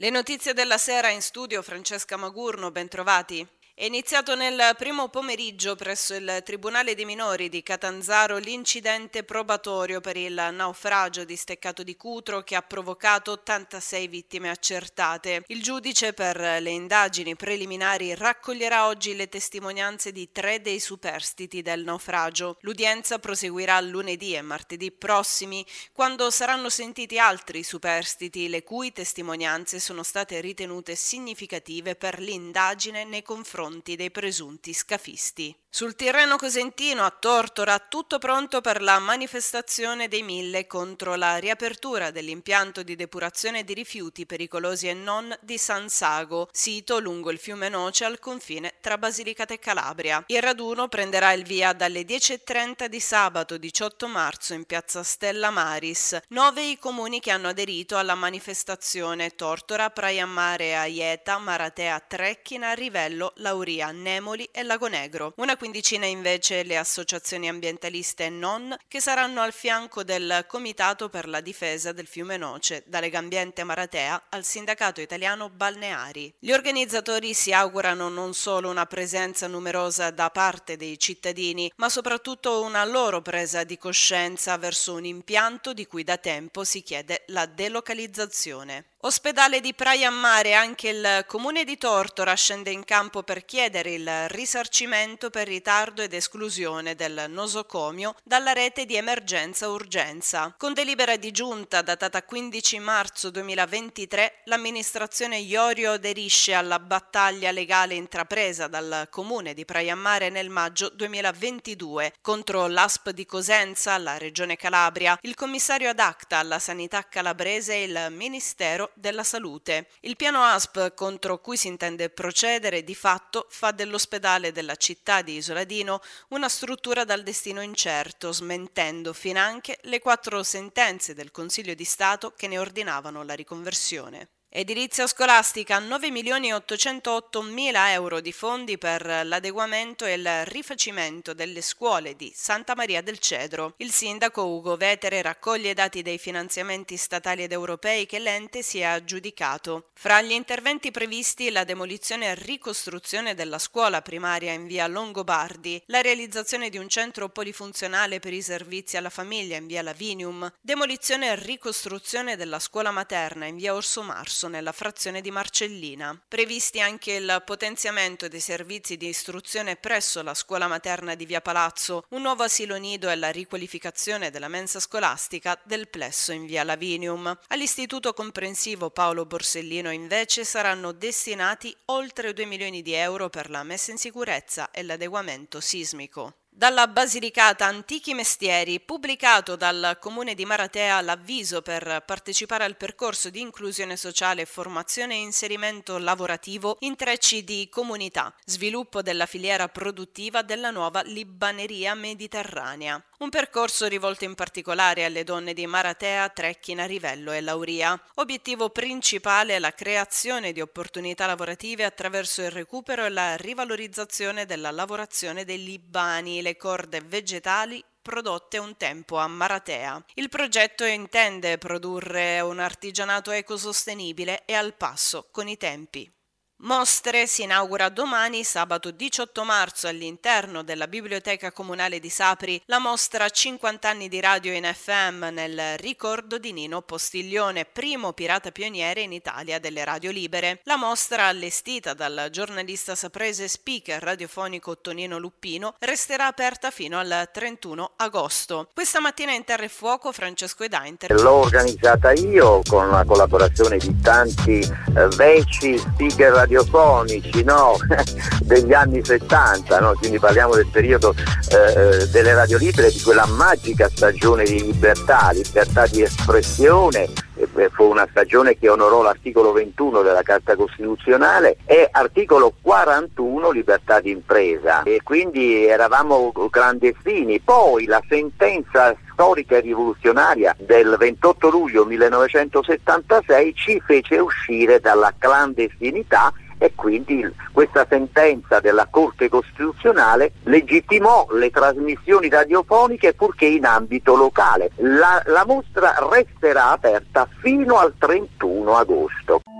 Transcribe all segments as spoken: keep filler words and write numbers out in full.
Le notizie della sera, in studio Francesca Magurno, bentrovati. È iniziato nel primo pomeriggio presso il Tribunale dei Minori di Catanzaro l'incidente probatorio per il naufragio di Steccato di Cutro che ha provocato ottantasei vittime accertate. Il giudice per le indagini preliminari raccoglierà oggi le testimonianze di tre dei superstiti del naufragio. L'udienza proseguirà lunedì e martedì prossimi, quando saranno sentiti altri superstiti le cui testimonianze sono state ritenute significative per l'indagine nei confronti dei presunti scafisti. Sul Tirreno cosentino, a Tortora, tutto pronto per la manifestazione dei Mille contro la riapertura dell'impianto di depurazione di rifiuti pericolosi e non di San Sago, sito lungo il fiume Noce al confine tra Basilicata e Calabria. Il raduno prenderà il via dalle dieci e trenta di sabato diciotto marzo in piazza Stella Maris. Nove i comuni che hanno aderito alla manifestazione: Tortora, Praia Mare, Aieta, Maratea, Trecchina, Rivello, Lauria, Nemoli e Lago Negro. Una quindicina invece le associazioni ambientaliste e non, che saranno al fianco del Comitato per la difesa del fiume Noce, da Legambiente Maratea al Sindacato Italiano Balneari. Gli organizzatori si augurano non solo una presenza numerosa da parte dei cittadini, ma soprattutto una loro presa di coscienza verso un impianto di cui da tempo si chiede la delocalizzazione. Ospedale di Praia Mare, anche il comune di Tortora scende in campo per chiedere il risarcimento per ritardo ed esclusione del nosocomio dalla rete di emergenza-urgenza. Con delibera di giunta datata quindici marzo duemilaventitré, l'amministrazione Iorio aderisce alla battaglia legale intrapresa dal comune di Praia Mare nel maggio duemilaventidue contro l'A S P di Cosenza, la Regione Calabria, il commissario ad acta alla sanità calabrese e il Ministero della Salute. Il piano A S P contro cui si intende procedere di fatto fa dell'ospedale della città di Isoladino una struttura dal destino incerto, smentendo finanche le quattro sentenze del Consiglio di Stato che ne ordinavano la riconversione. Edilizia scolastica, nove milioni ottocentotto mila euro di fondi per l'adeguamento e il rifacimento delle scuole di Santa Maria del Cedro. Il sindaco Ugo Vetere raccoglie i dati dei finanziamenti statali ed europei che l'ente si è aggiudicato. Fra gli interventi previsti la demolizione e ricostruzione della scuola primaria in via Longobardi, la realizzazione di un centro polifunzionale per i servizi alla famiglia in via Lavinium, demolizione e ricostruzione della scuola materna in via Orso Marso nella frazione di Marcellina. Previsti anche il potenziamento dei servizi di istruzione presso la scuola materna di via Palazzo, un nuovo asilo nido e la riqualificazione della mensa scolastica del plesso in via Lavinium. All'istituto comprensivo Paolo Borsellino invece saranno destinati oltre due milioni di euro per la messa in sicurezza e l'adeguamento sismico. Dalla Basilicata, antichi mestieri, pubblicato dal Comune di Maratea l'avviso per partecipare al percorso di inclusione sociale, formazione e inserimento lavorativo in trecci di comunità, sviluppo della filiera produttiva della nuova libaneria mediterranea. Un percorso rivolto in particolare alle donne di Maratea, Trecchina, Rivello e Lauria. Obiettivo principale è la creazione di opportunità lavorative attraverso il recupero e la rivalorizzazione della lavorazione dei libani, le corde vegetali prodotte un tempo a Maratea. Il progetto intende produrre un artigianato ecosostenibile e al passo con i tempi. Mostre si inaugura domani, sabato diciotto marzo, all'interno della Biblioteca Comunale di Sapri, la mostra cinquanta anni di radio in F M nel ricordo di Nino Postiglione, primo pirata pioniere in Italia delle radio libere. La mostra, allestita dal giornalista saprese speaker radiofonico Tonino Luppino, resterà aperta fino al trentuno agosto. Questa mattina in Terra e Fuoco Francesco Edainter. L'ho organizzata io con la collaborazione di tanti eh, veci speaker radiofonici radiofonici no? degli anni settanta, no? Quindi parliamo del periodo eh, delle radio libere, di quella magica stagione di libertà, libertà di espressione. Fu una stagione che onorò l'articolo ventuno della Carta Costituzionale e articolo quarantuno libertà di impresa, e quindi eravamo clandestini. Poi la sentenza storica e rivoluzionaria del ventotto luglio millenovecentosettantasei ci fece uscire dalla clandestinità, e quindi questa sentenza della Corte Costituzionale legittimò le trasmissioni radiofoniche purché in ambito locale. La, la mostra resterà aperta fino al trentuno agosto.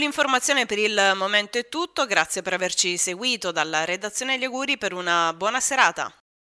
l'informazione per il momento è tutto, grazie per averci seguito. Dalla redazione gli auguri per una buona serata.